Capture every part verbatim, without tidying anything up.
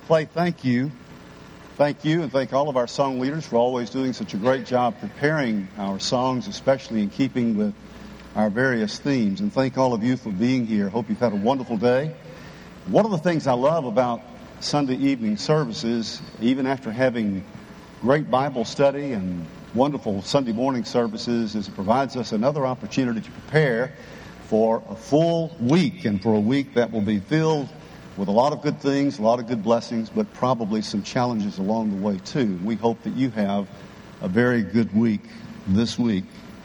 Clay, thank you. Thank you, and thank all of our song leaders for always doing such a great job preparing our songs, especially in keeping with our various themes. And thank all of you for being here. Hope you've had a wonderful day. One of the things I love about Sunday evening services, even after having great Bible study and wonderful Sunday morning services, is it provides us another opportunity to prepare for a full week, and for a week that will be filled with a lot of good things, a lot of good blessings, but probably some challenges along the way too. We hope that you have a very good week this week.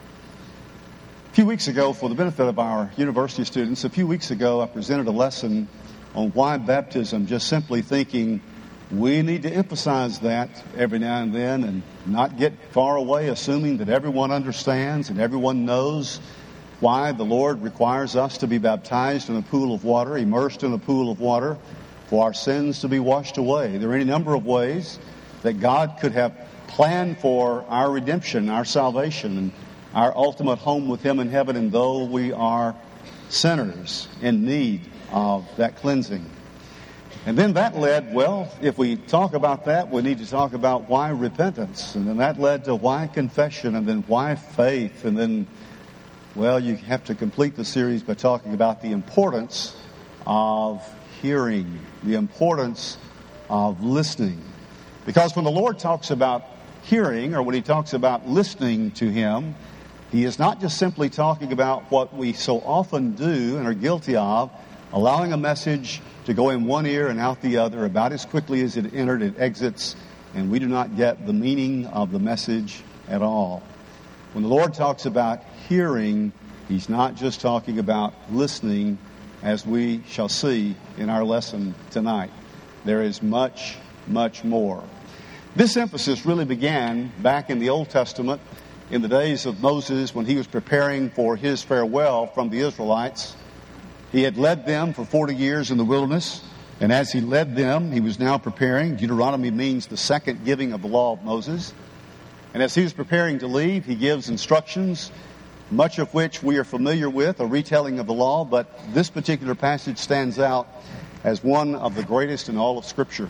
A few weeks ago, for the benefit of our university students, a few weeks ago I presented a lesson on why baptism, just simply thinking we need to emphasize that every now and then and not get far away assuming that everyone understands and everyone knows why the Lord requires us to be baptized in a pool of water, immersed in a pool of water, for our sins to be washed away. There are any number of ways that God could have planned for our redemption, our salvation, and our ultimate home with Him in heaven, and though we are sinners in need of that cleansing. And then that led, well, if we talk about that, we need to talk about why repentance. And then that led to why confession, and then why faith, and then well, you have to complete the series by talking about the importance of hearing, the importance of listening. Because when the Lord talks about hearing, or when He talks about listening to Him, He is not just simply talking about what we so often do and are guilty of, allowing a message to go in one ear and out the other about as quickly as it entered, it exits, and we do not get the meaning of the message at all. When the Lord talks about hearing, He's not just talking about listening, as we shall see in our lesson tonight. There is much, much more. This emphasis really began back in the Old Testament, in the days of Moses, when he was preparing for his farewell from the Israelites. He had led them for forty years in the wilderness, and as he led them, he was now preparing. Deuteronomy means the second giving of the law of Moses. And as he was preparing to leave, he gives instructions, much of which we are familiar with, a retelling of the law, but this particular passage stands out as one of the greatest in all of Scripture.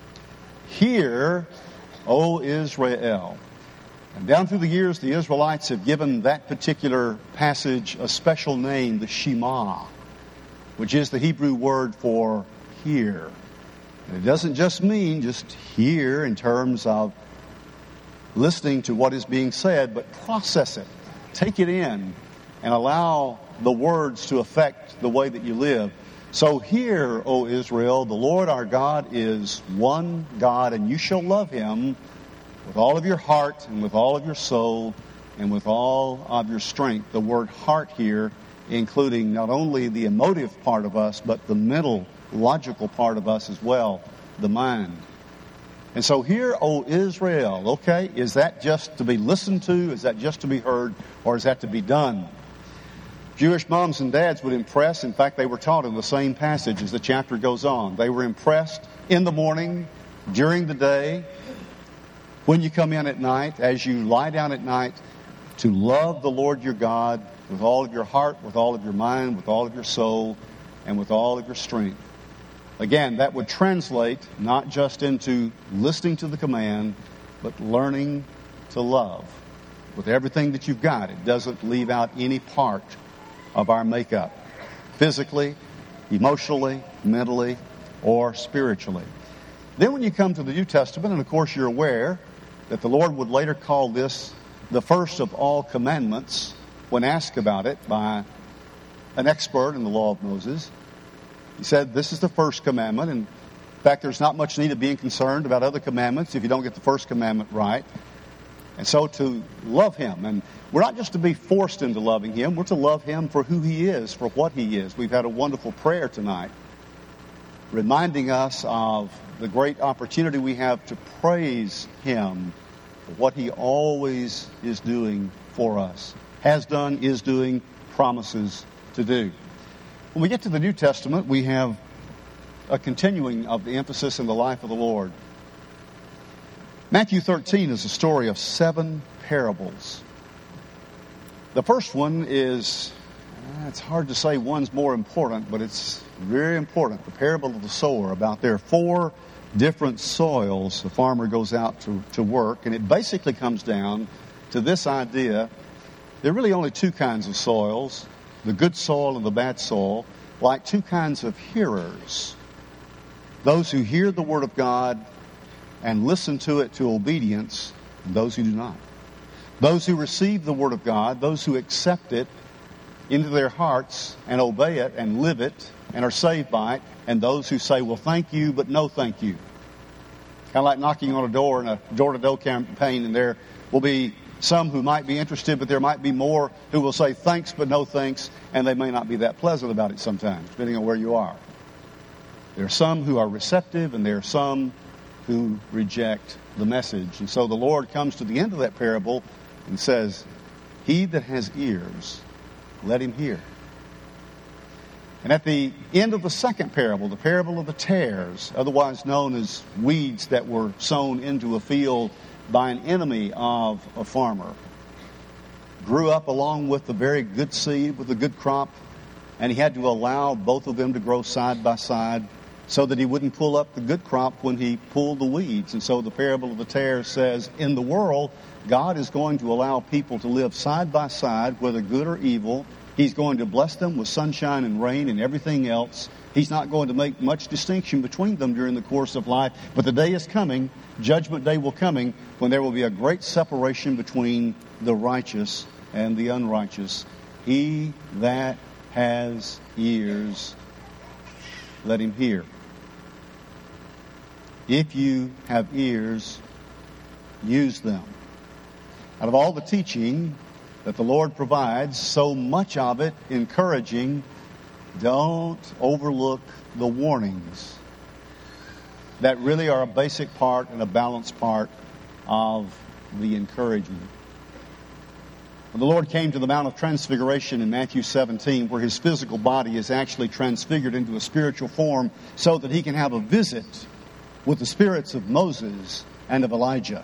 Hear, O Israel. And down through the years, the Israelites have given that particular passage a special name, the Shema, which is the Hebrew word for hear. And it doesn't just mean just hear in terms of listening to what is being said, but process it. Take it in and allow the words to affect the way that you live. So hear, O Israel, the Lord our God is one God, and you shall love Him with all of your heart and with all of your soul and with all of your strength. The word heart here including not only the emotive part of us, but the mental, logical part of us as well, the mind. And so hear, O Israel, okay, is that just to be listened to? Is that just to be heard? Or is that to be done? Jewish moms and dads would impress. In fact, they were taught in the same passage as the chapter goes on. They were impressed in the morning, during the day, when you come in at night, as you lie down at night, to love the Lord your God with all of your heart, with all of your mind, with all of your soul, and with all of your strength. Again, that would translate not just into listening to the command, but learning to love with everything that you've got. It doesn't leave out any part of our makeup, physically, emotionally, mentally, or spiritually. Then when you come to the New Testament, and of course you're aware that the Lord would later call this the first of all commandments when asked about it by an expert in the law of Moses. He said, this is the first commandment. And in fact, there's not much need of being concerned about other commandments if you don't get the first commandment right. And so to love Him. And we're not just to be forced into loving Him. We're to love Him for who He is, for what He is. We've had a wonderful prayer tonight reminding us of the great opportunity we have to praise Him for what He always is doing for us. Has done, is doing, promises to do. When we get to the New Testament, we have a continuing of the emphasis in the life of the Lord. Matthew thirteen is a story of seven parables. The first one is, it's hard to say one's more important, but it's very important. The parable of the sower, about there are four different soils the farmer goes out to, to work. And it basically comes down to this idea. There are really only two kinds of soils, the good soil and the bad soil, like two kinds of hearers. Those who hear the Word of God and listen to it to obedience, and those who do not. Those who receive the Word of God, those who accept it into their hearts and obey it and live it and are saved by it, and those who say, well, thank you, but no thank you. Kind of like knocking on a door in a door-to-door campaign, and there will be some who might be interested, but there might be more who will say thanks, but no thanks, and they may not be that pleasant about it sometimes, depending on where you are. There are some who are receptive, and there are some who reject the message. And so the Lord comes to the end of that parable and says, he that has ears, let him hear. And at the end of the second parable, the parable of the tares, otherwise known as weeds that were sown into a field by an enemy of a farmer, grew up along with the very good seed, with the good crop, and he had to allow both of them to grow side by side so that he wouldn't pull up the good crop when he pulled the weeds. And so the parable of the tares says, in the world, God is going to allow people to live side by side, whether good or evil. He's going to bless them with sunshine and rain and everything else. He's not going to make much distinction between them during the course of life. But the day is coming, Judgment Day will coming, when there will be a great separation between the righteous and the unrighteous. He that has ears, let him hear. If you have ears, use them. Out of all the teaching that the Lord provides, so much of it encouraging, don't overlook the warnings that really are a basic part and a balanced part of the encouragement. When the Lord came to the Mount of Transfiguration in Matthew seventeen, where his physical body is actually transfigured into a spiritual form so that he can have a visit with the spirits of Moses and of Elijah.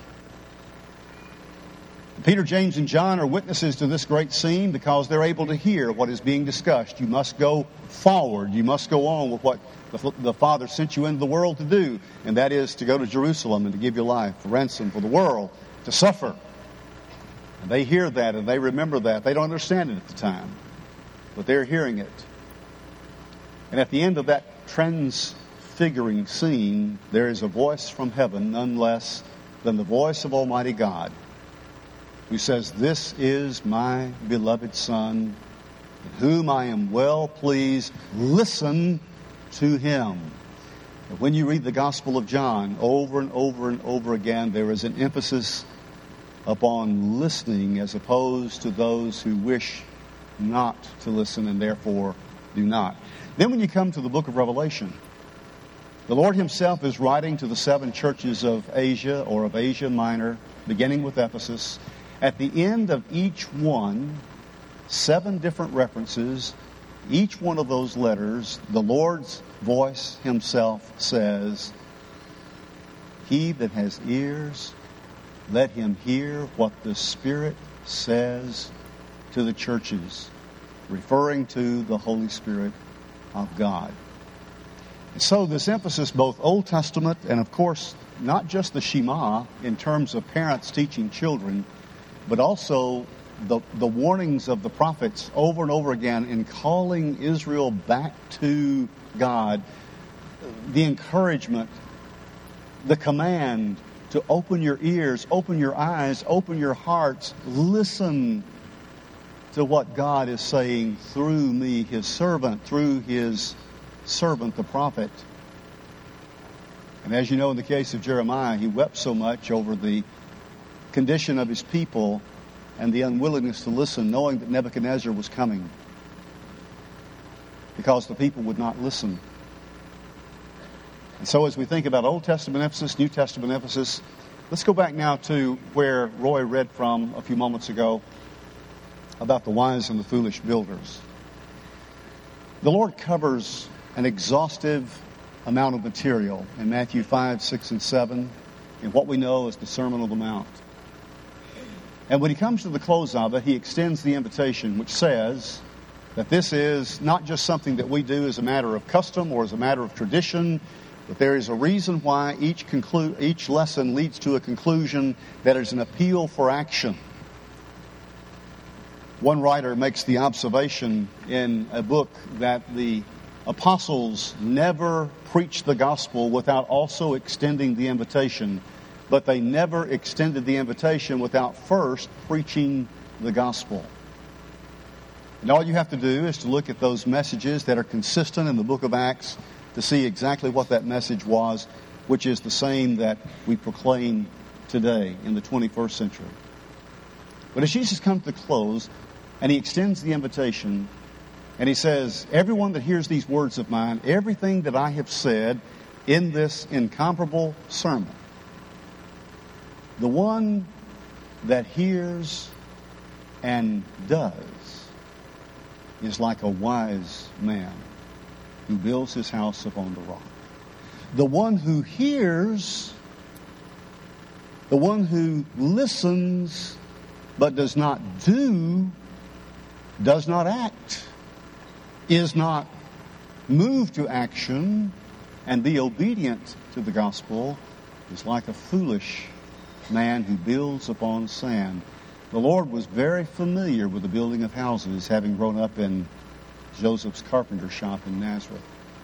Peter, James, and John are witnesses to this great scene because they're able to hear what is being discussed. You must go forward. You must go on with what the, the Father sent you into the world to do, and that is to go to Jerusalem and to give your life a ransom for the world, to suffer. And they hear that and they remember that. They don't understand it at the time, but they're hearing it. And at the end of that transfiguring scene, there is a voice from heaven, none less than the voice of Almighty God, who says, this is my beloved Son, in whom I am well pleased. Listen to him. And when you read the Gospel of John over and over and over again, there is an emphasis upon listening as opposed to those who wish not to listen and therefore do not. Then when you come to the book of Revelation, the Lord himself is writing to the seven churches of Asia or of Asia Minor, beginning with Ephesus. At the end of each one, seven different references, each one of those letters, the Lord's voice himself says, he that has ears, let him hear what the Spirit says to the churches, referring to the Holy Spirit of God. And so this emphasis, both Old Testament and, of course, not just the Shema in terms of parents teaching children, but also the, the warnings of the prophets over and over again in calling Israel back to God, the encouragement, the command to open your ears, open your eyes, open your hearts, listen to what God is saying through me, his servant, through his servant, the prophet. And as you know, in the case of Jeremiah, he wept so much over the condition of his people and the unwillingness to listen, knowing that Nebuchadnezzar was coming, because the people would not listen. And so as we think about Old Testament emphasis, New Testament emphasis, let's go back now to where Roy read from a few moments ago about the wise and the foolish builders. The Lord covers an exhaustive amount of material in Matthew five, six, and seven in what we know as the Sermon on the Mount. And when he comes to the close of it, he extends the invitation, which says that this is not just something that we do as a matter of custom or as a matter of tradition, But there is a reason why each conclu- each lesson leads to a conclusion that is an appeal for action. One writer makes the observation in a book that the apostles never preached the gospel without also extending the invitation, but they never extended the invitation without first preaching the gospel. And all you have to do is to look at those messages that are consistent in the book of Acts to see exactly what that message was, which is the same that we proclaim today in the twenty-first century. But as Jesus comes to the close, and he extends the invitation, and he says, everyone that hears these words of mine, everything that I have said in this incomparable sermon, the one that hears and does is like a wise man who builds his house upon the rock. The one who hears, the one who listens but does not do, does not act, is not moved to action and be obedient to the gospel, is like a foolish man who builds upon sand. The Lord was very familiar with the building of houses, having grown up in Joseph's carpenter shop in Nazareth.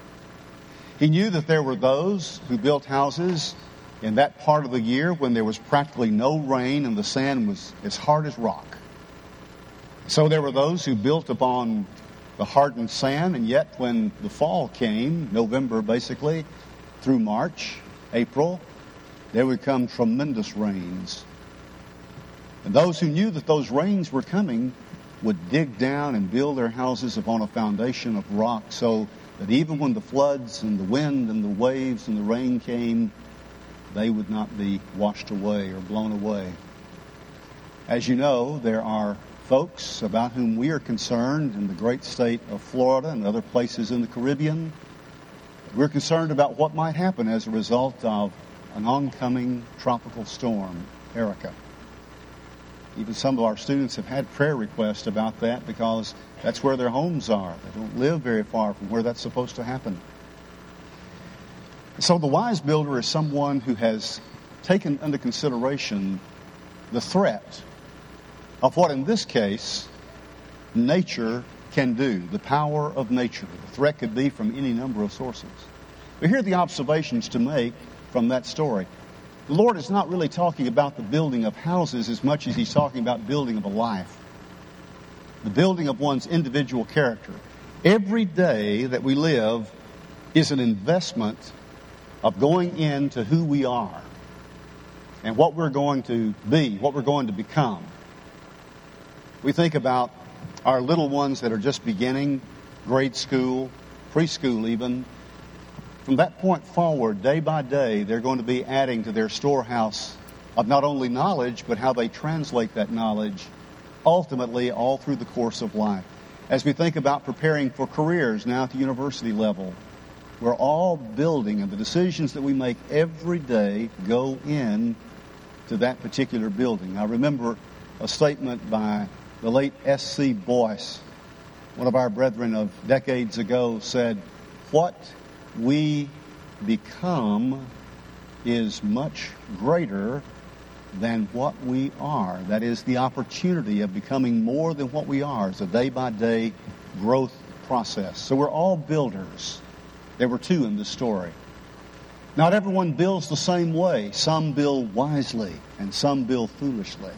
He knew that there were those who built houses in that part of the year when there was practically no rain and the sand was as hard as rock. So there were those who built upon the hardened sand, and yet when the fall came, November basically, through March, April, there would come tremendous rains. And those who knew that those rains were coming would dig down and build their houses upon a foundation of rock, so that even when the floods and the wind and the waves and the rain came, they would not be washed away or blown away. As you know, there are folks about whom we are concerned in the great state of Florida and other places in the Caribbean. We're concerned about what might happen as a result of an oncoming tropical storm, Erica. Even some of our students have had prayer requests about that because that's where their homes are. They don't live very far from where that's supposed to happen. So the wise builder is someone who has taken into consideration the threat of what in this case nature can do, the power of nature. The threat could be from any number of sources. But here are the observations to make from that story. The Lord is not really talking about the building of houses as much as he's talking about building of a life. The building of one's individual character. Every day that we live is an investment of going into who we are and what we're going to be, what we're going to become. We think about our little ones that are just beginning grade school, preschool even. From that point forward, day by day, they're going to be adding to their storehouse of not only knowledge, but how they translate that knowledge ultimately all through the course of life. As we think about preparing for careers now at the university level, we're all building, and the decisions that we make every day go in to that particular building. I remember a statement by the late S C Boyce, one of our brethren of decades ago, said, "What we become is much greater than what we are." That is, the opportunity of becoming more than what we are is a day-by-day growth process. So we're all builders. There were two in this story. Not everyone builds the same way. Some build wisely and some build foolishly.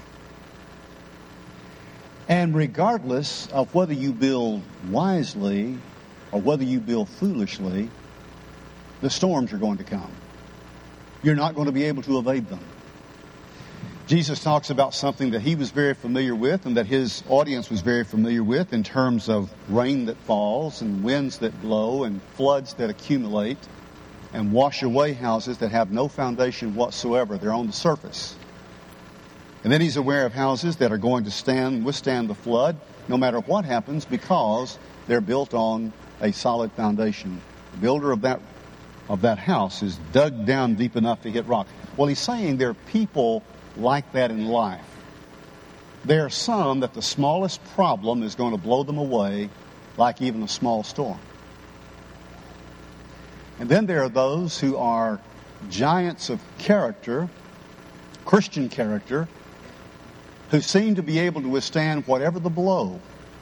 And regardless of whether you build wisely or whether you build foolishly, the storms are going to come. You're not going to be able to evade them. Jesus talks about something that he was very familiar with and that his audience was very familiar with in terms of rain that falls and winds that blow and floods that accumulate and wash away houses that have no foundation whatsoever. They're on the surface. And then he's aware of houses that are going to stand, withstand the flood no matter what happens because they're built on a solid foundation. The builder of that of that house is dug down deep enough to hit rock. Well, he's saying there are people like that in life. There are some that the smallest problem is going to blow them away, like even a small storm. And then there are those who are giants of character, Christian character, who seem to be able to withstand whatever the blow.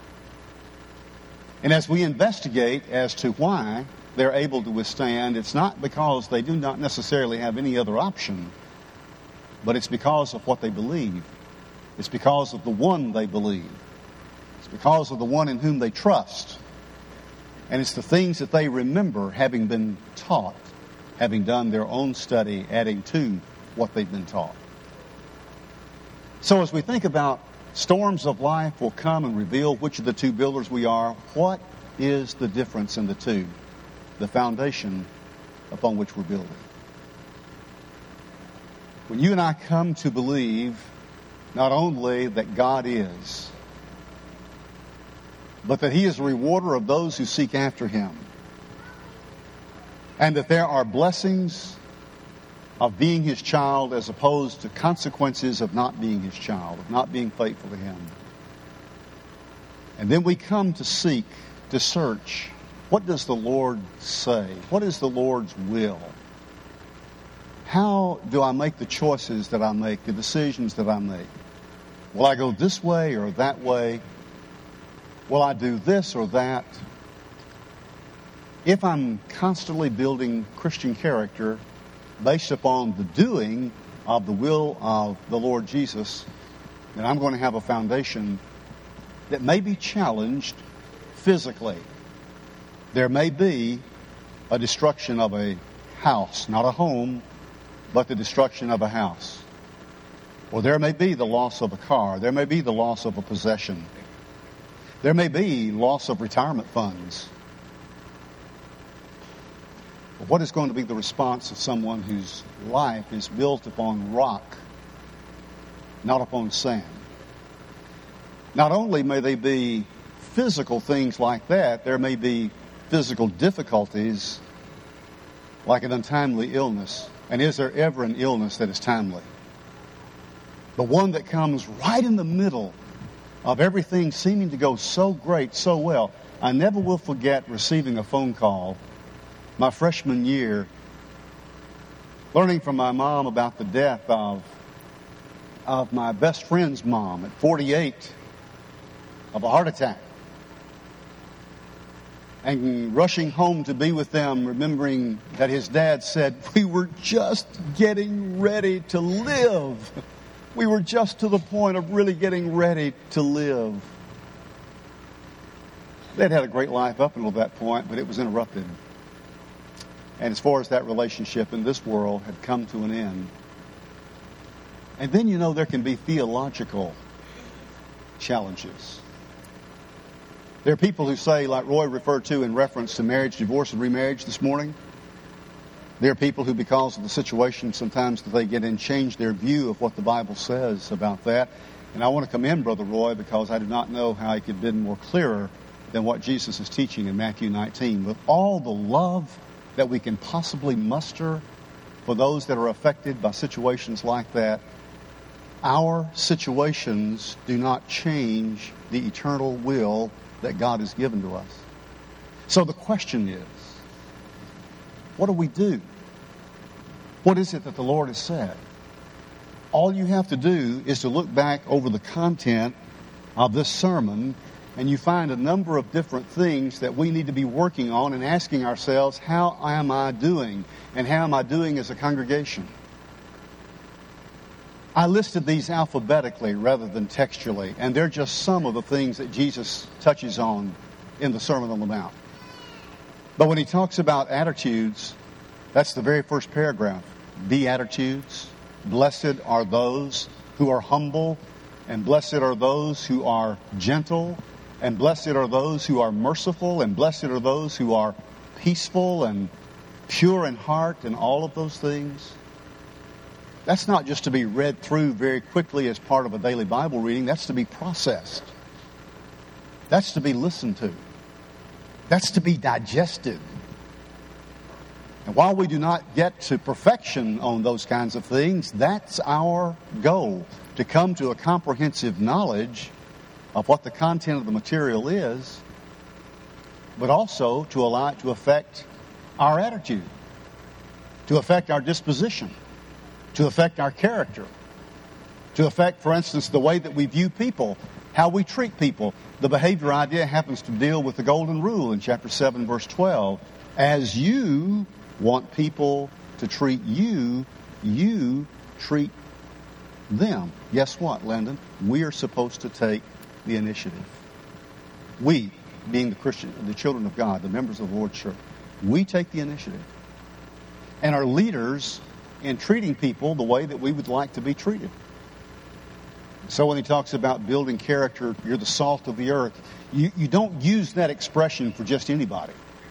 And as we investigate as to why they're able to withstand, it's not because they do not necessarily have any other option, but it's because of what they believe. It's because of the one they believe. It's because of the one in whom they trust. And it's the things that they remember having been taught, having done their own study, adding to what they've been taught. So as we think about storms of life will come and reveal which of the two builders we are, what is the difference in the two? The foundation upon which we're building. When you and I come to believe not only that God is, but that He is the rewarder of those who seek after Him, and that there are blessings of being His child as opposed to consequences of not being His child, of not being faithful to Him. And then we come to seek, to search, what does the Lord say? What is the Lord's will? How do I make the choices that I make, the decisions that I make? Will I go this way or that way? Will I do this or that? If I'm constantly building Christian character based upon the doing of the will of the Lord Jesus, then I'm going to have a foundation that may be challenged physically. There may be a destruction of a house, not a home, but the destruction of a house. Or there may be the loss of a car. There may be the loss of a possession. There may be loss of retirement funds. But what is going to be the response of someone whose life is built upon rock, not upon sand? Not only may they be physical things like that, there may be physical difficulties like an untimely illness. And is there ever an illness that is timely? The one that comes right in the middle of everything seeming to go so great, so well. I never will forget receiving a phone call my freshman year, learning from my mom about the death of, of my best friend's mom at forty-eight of a heart attack. And rushing home to be with them, remembering that his dad said, we were just getting ready to live. We were just to the point of really getting ready to live. They'd had a great life up until that point, but it was interrupted. And as far as that relationship in this world had come to an end. And then, you know, there can be theological challenges. There are people who say, like Roy referred to in reference to marriage, divorce, and remarriage this morning, there are people who, because of the situation sometimes that they get in, change their view of what the Bible says about that. And I want to commend Brother Roy because I do not know how he could have been more clearer than what Jesus is teaching in Matthew nineteen. With all the love that we can possibly muster for those that are affected by situations like that, our situations do not change the eternal will that God has given to us. So the question is, what do we do? What is it that the Lord has said? All you have to do is to look back over the content of this sermon, and you find a number of different things that we need to be working on and asking ourselves, how am I doing? And how am I doing as a congregation? I listed these alphabetically rather than textually, and they're just some of the things that Jesus touches on in the Sermon on the Mount. But when he talks about attitudes, that's the very first paragraph. Beatitudes. Blessed are those who are humble, and blessed are those who are gentle, and blessed are those who are merciful, and blessed are those who are peaceful and pure in heart, and all of those things. That's not just to be read through very quickly as part of a daily Bible reading. That's to be processed. That's to be listened to. That's to be digested. And while we do not get to perfection on those kinds of things, that's our goal, to come to a comprehensive knowledge of what the content of the material is, but also to allow it to affect our attitude, to affect our disposition, to affect our character, to affect, for instance, the way that we view people, how we treat people. The behavior idea happens to deal with the golden rule in chapter seven, verse twelve. As you want people to treat you, you treat them. Guess what, Landon? We are supposed to take the initiative. We, being the Christian, the children of God, the members of the Lord's church, we take the initiative. And are leaders in treating people the way that we would like to be treated. So when he talks about building character, you're the salt of the earth, you, you don't use that expression for just anybody.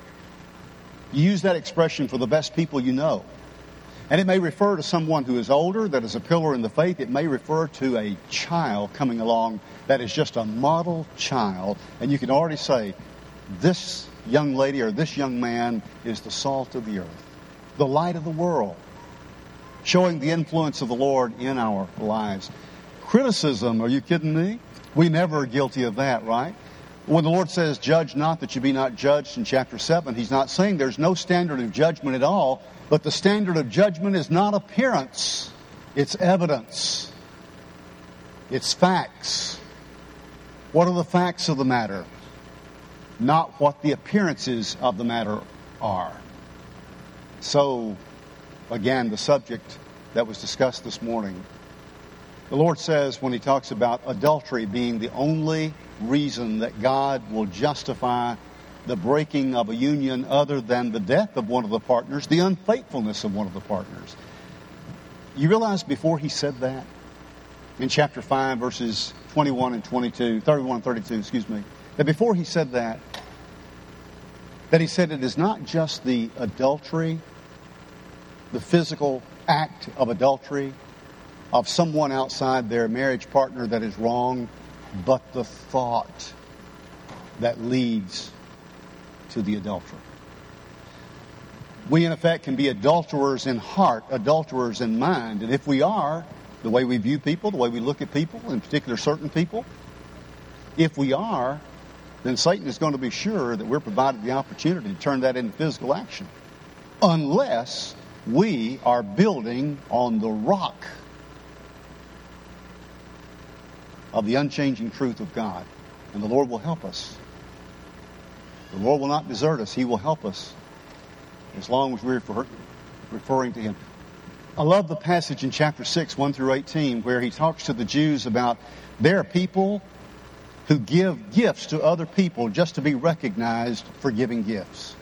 You use that expression for the best people you know. And it may refer to someone who is older, that is a pillar in the faith. It may refer to a child coming along that is just a model child. And you can already say, this young lady or this young man is the salt of the earth, the light of the world, showing the influence of the Lord in our lives. Criticism, are you kidding me? We never are guilty of that, right? When the Lord says, judge not that you be not judged in chapter seven, He's not saying there's no standard of judgment at all, but the standard of judgment is not appearance, it's evidence. It's facts. What are the facts of the matter? Not what the appearances of the matter are. So, again, the subject that was discussed this morning. The Lord says when He talks about adultery being the only reason that God will justify the breaking of a union other than the death of one of the partners, the unfaithfulness of one of the partners. You realize before He said that, in chapter five, verses twenty-one and twenty-two, thirty-one and thirty-two, excuse me, that before He said that, that He said it is not just the adultery, the physical act of adultery of someone outside their marriage partner that is wrong, but the thought that leads to the adulterer. We, in effect, can be adulterers in heart, adulterers in mind. And if we are, the way we view people, the way we look at people, in particular certain people, if we are, then Satan is going to be sure that we're provided the opportunity to turn that into physical action. Unless we are building on the rock of the unchanging truth of God. And the Lord will help us. The Lord will not desert us. He will help us as long as we're referring to Him. I love the passage in chapter six, one through eighteen, where He talks to the Jews about there are people who give gifts to other people just to be recognized for giving gifts.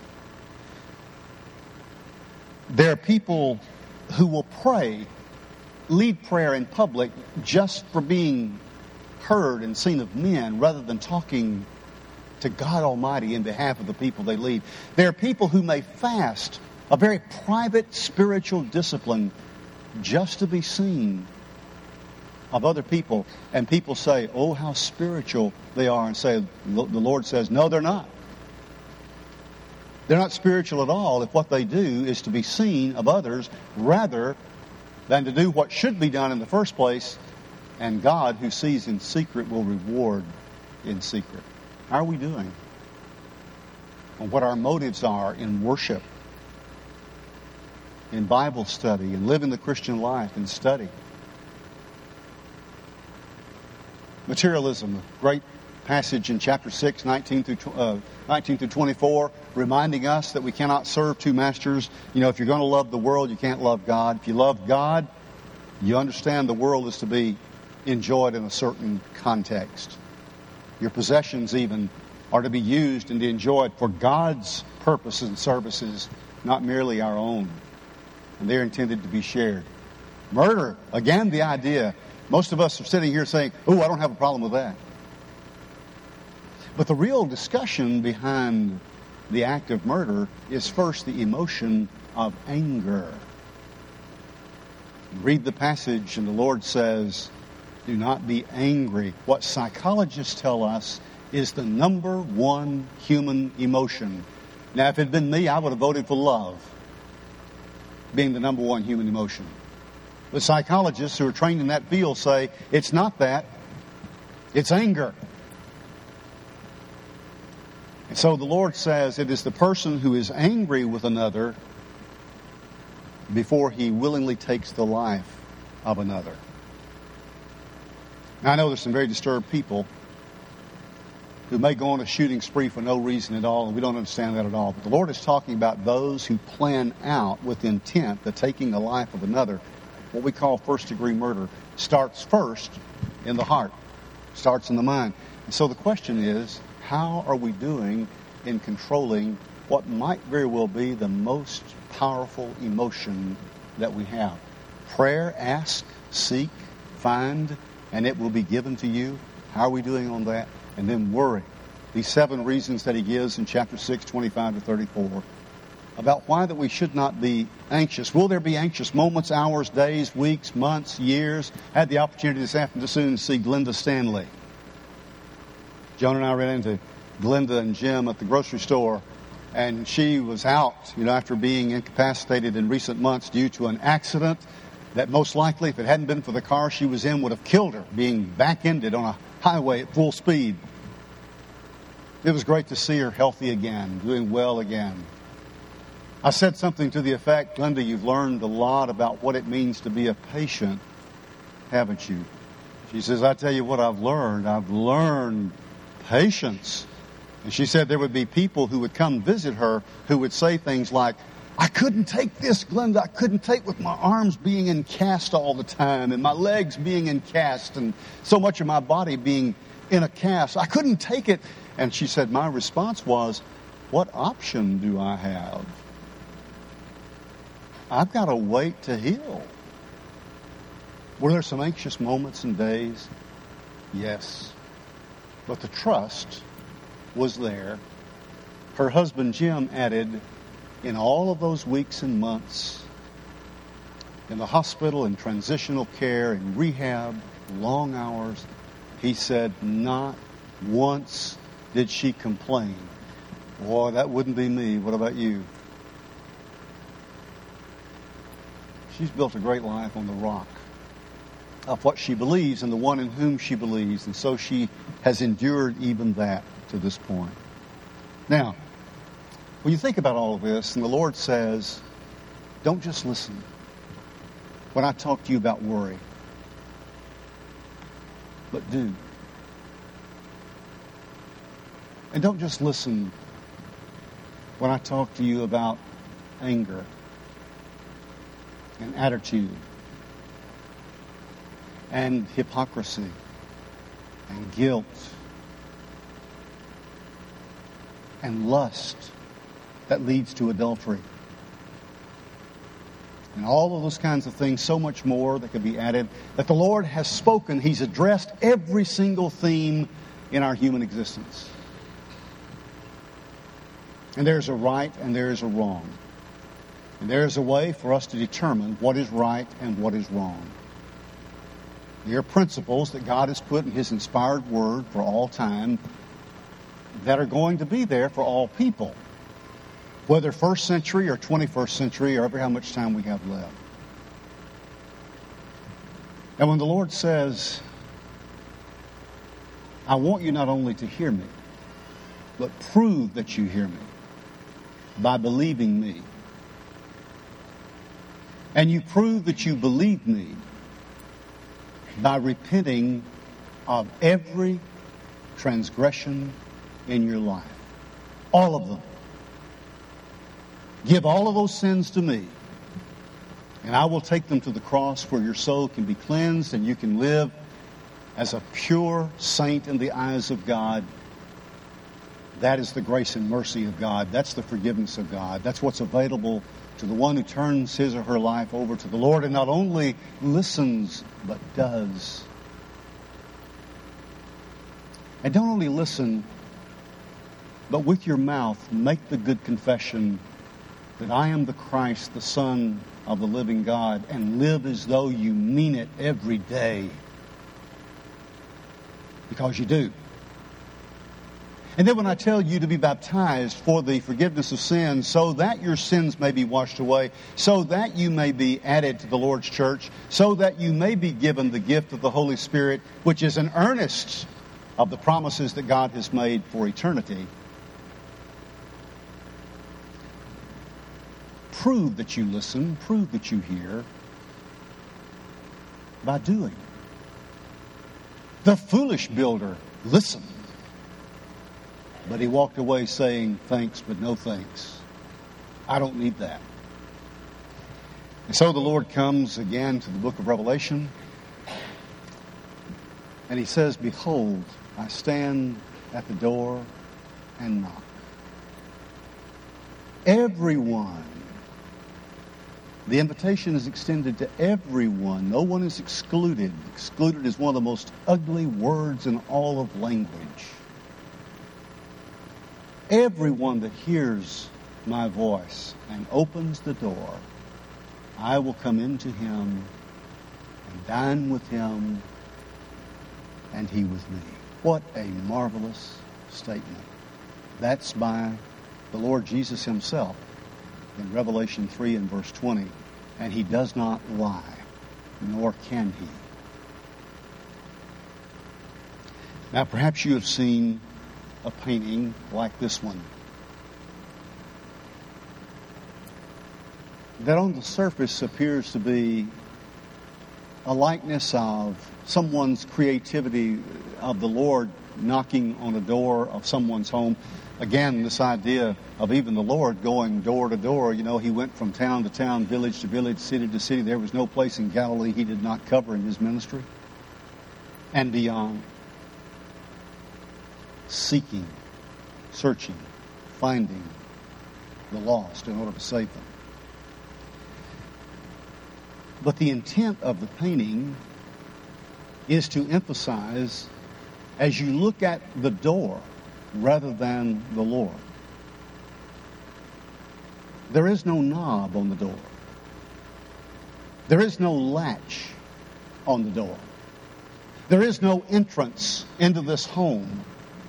There are people who will pray, lead prayer in public just for being heard and seen of men rather than talking to God Almighty in behalf of the people they lead. There are people who may fast, a very private spiritual discipline, just to be seen of other people. And people say, oh, how spiritual they are. And say, the Lord says, no, they're not. They're not spiritual at all if what they do is to be seen of others rather than to do what should be done in the first place. And God, who sees in secret, will reward in secret. How are we doing? And what our motives are in worship, in Bible study, in living the Christian life, in study. Materialism, a great passage in chapter six, nineteen through, uh, nineteen through twenty-four, reminding us that we cannot serve two masters. You know, if you're going to love the world, you can't love God. If you love God, you understand the world is to be enjoyed in a certain context. Your possessions even are to be used and enjoyed for God's purposes and services, not merely our own. And they're intended to be shared. Murder, again, the idea. Most of us are sitting here saying, oh, I don't have a problem with that. But the real discussion behind the act of murder is first the emotion of anger. Read the passage and the Lord says, do not be angry. What psychologists tell us is the number one human emotion. Now, if it had been me, I would have voted for love being the number one human emotion. The psychologists who are trained in that field say it's not that. It's anger. And so the Lord says it is the person who is angry with another before he willingly takes the life of another. Now, I know there's some very disturbed people who may go on a shooting spree for no reason at all, and we don't understand that at all. But the Lord is talking about those who plan out with intent that taking the life of another, what we call first-degree murder, starts first in the heart, starts in the mind. And so the question is, how are we doing in controlling what might very well be the most powerful emotion that we have? Prayer, ask, seek, find, and it will be given to you. How are we doing on that? And then worry. These seven reasons that he gives in chapter six, twenty-five to thirty-four, about why that we should not be anxious. Will there be anxious moments, hours, days, weeks, months, years? I had the opportunity this afternoon to see Glenda Stanley. Joan and I ran into Glenda and Jim at the grocery store, and she was out, you know, after being incapacitated in recent months due to an accident that most likely, if it hadn't been for the car she was in, would have killed her, being back-ended on a highway at full speed. It was great to see her healthy again, doing well again. I said something to the effect, Glenda, you've learned a lot about what it means to be a patient, haven't you? She says, I tell you what I've learned. I've learned patience. And she said there would be people who would come visit her who would say things like, I couldn't take this, Glenda. I couldn't take with my arms being in cast all the time and my legs being in cast and so much of my body being in a cast. I couldn't take it. And she said, my response was, what option do I have? I've got to wait to heal. Were there some anxious moments and days? Yes. But the trust was there. Her husband, Jim, added, in all of those weeks and months, in the hospital, in transitional care, in rehab, long hours, he said, not once did she complain. Boy, that wouldn't be me. What about you? She's built a great life on the rock of what she believes and the one in whom she believes. And so she has endured even that to this point. Now, when you think about all of this, and the Lord says, don't just listen when I talk to you about worry, but do. And don't just listen when I talk to you about anger and attitude and hypocrisy and guilt and lust that leads to adultery. And all of those kinds of things, so much more that could be added, that the Lord has spoken. He's addressed every single theme in our human existence. And there's a right and there is a wrong. And there is a way for us to determine what is right and what is wrong. There are principles that God has put in His inspired Word for all time that are going to be there for all people, whether first century or twenty-first century or ever how much time we have left. And when the Lord says, I want you not only to hear me, but prove that you hear me by believing me. And you prove that you believe me by repenting of every transgression in your life. All of them. Give all of those sins to me, and I will take them to the cross where your soul can be cleansed and you can live as a pure saint in the eyes of God. That is the grace and mercy of God. That's the forgiveness of God. That's what's available to the one who turns his or her life over to the Lord and not only listens, but does. And don't only listen, but with your mouth make the good confession that I am the Christ, the Son of the living God, and live as though you mean it every day. Because you do. And then when I tell you to be baptized for the forgiveness of sins, so that your sins may be washed away, so that you may be added to the Lord's church, so that you may be given the gift of the Holy Spirit, which is an earnest of the promises that God has made for eternity, prove that you listen, prove that you hear by doing. The foolish builder listened, but he walked away saying, thanks, but no thanks. I don't need that. And so the Lord comes again to the book of Revelation, and he says, behold, I stand at the door and knock. Everyone. The invitation is extended to everyone. No one is excluded. Excluded is one of the most ugly words in all of language. Everyone that hears my voice and opens the door, I will come into him and dine with him and he with me. What a marvelous statement. That's by the Lord Jesus himself in Revelation three and verse twenty. And he does not lie, nor can he. Now perhaps you have seen a painting like this one, that on the surface appears to be a likeness of someone's creativity, of the Lord knocking on a door of someone's home. Again, this idea of even the Lord going door to door. You know, he went from town to town, village to village, city to city. There was no place in Galilee he did not cover in his ministry. And beyond. Seeking, searching, finding the lost in order to save them. But the intent of the painting is to emphasize, as you look at the door rather than the Lord, there is no knob on the door. There is no latch on the door. There is no entrance into this home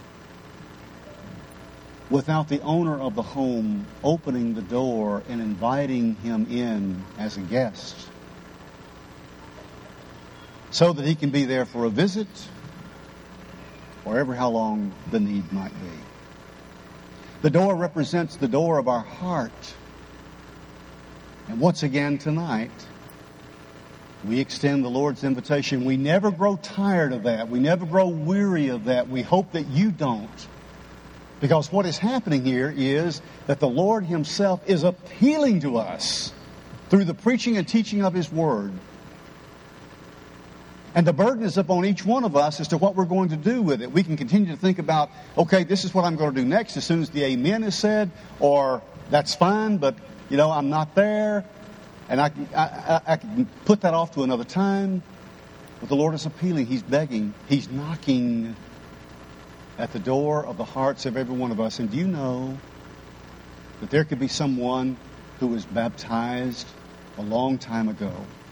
without the owner of the home opening the door and inviting him in as a guest, so that he can be there for a visit, or ever how long the need might be. The door represents the door of our heart. And once again tonight, we extend the Lord's invitation. We never grow tired of that. We never grow weary of that. We hope that you don't. Because what is happening here is that the Lord himself is appealing to us through the preaching and teaching of his word. And the burden is upon each one of us as to what we're going to do with it. We can continue to think about, okay, this is what I'm going to do next as soon as the amen is said, or that's fine, but, you know, I'm not there, and I can, I, I, I can put that off to another time. But the Lord is appealing. He's begging. He's knocking at the door of the hearts of every one of us. And do you know that there could be someone who was baptized a long time ago,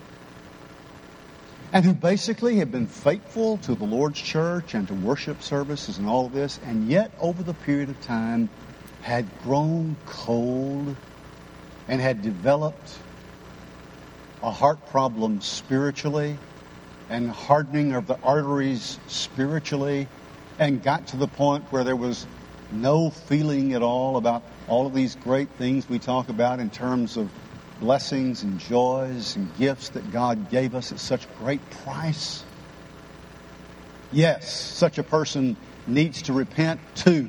and who basically have been faithful to the Lord's church and to worship services and all of this, and yet over the period of time had grown cold and had developed a heart problem spiritually and hardening of the arteries spiritually, and got to the point where there was no feeling at all about all of these great things we talk about in terms of blessings and joys and gifts that God gave us at such great price. Yes, such a person needs to repent too.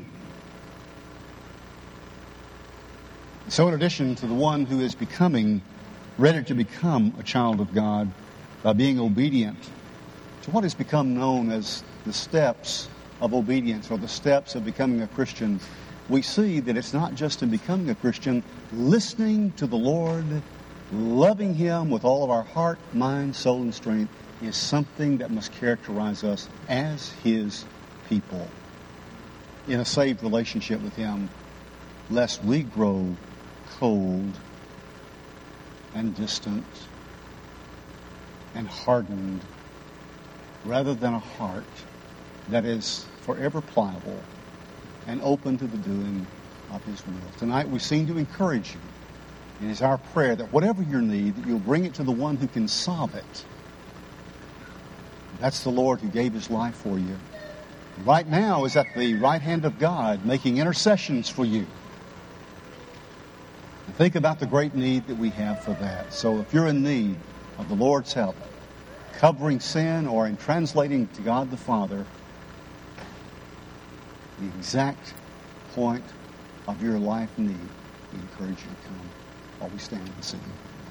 So in addition to the one who is becoming, ready to become a child of God by being obedient to what has become known as the steps of obedience, or the steps of becoming a Christian, we see that it's not just in becoming a Christian, listening to the Lord, loving him with all of our heart, mind, soul, and strength is something that must characterize us as his people in a saved relationship with him, lest we grow cold and distant and hardened, rather than a heart that is forever pliable and open to the doing of his will. Tonight we seem to encourage you. It is our prayer that whatever your need, that you'll bring it to the one who can solve it. That's the Lord who gave his life for you. Right now is at the right hand of God, making intercessions for you. And think about the great need that we have for that. So if you're in need of the Lord's help, covering sin or in translating to God the Father, the exact point of your life need, we encourage you to come while we stand and sing.